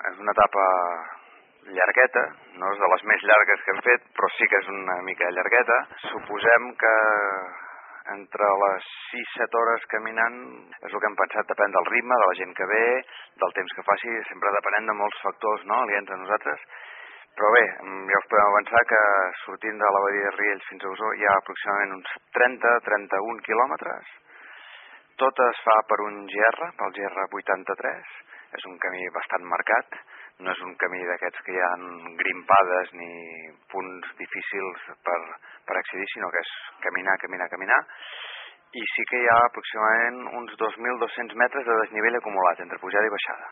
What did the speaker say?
és una etapa llargueta, no és de les més llargues que hem fet, però sí que és una mica llargueta. Suposem que entre les 6-7 hores caminant és el que hem pensat, depèn del ritme, de la gent que ve, del temps que faci, sempre depenent de molts factors, no?, aliens a nosaltres. Però bé, ja us podem avançar que sortint de la badia de Riells fins a Osor hi ha aproximadament uns 30-31 quilòmetres. Tot es fa per un GR, pel GR 83, és un camí bastant marcat, no és un camí d'aquests que hi ha grimpades ni punts difícils per accedir, sinó que és caminar, i sí que hi ha aproximadament uns 2.200 metres de desnivell acumulat entre pujada i baixada.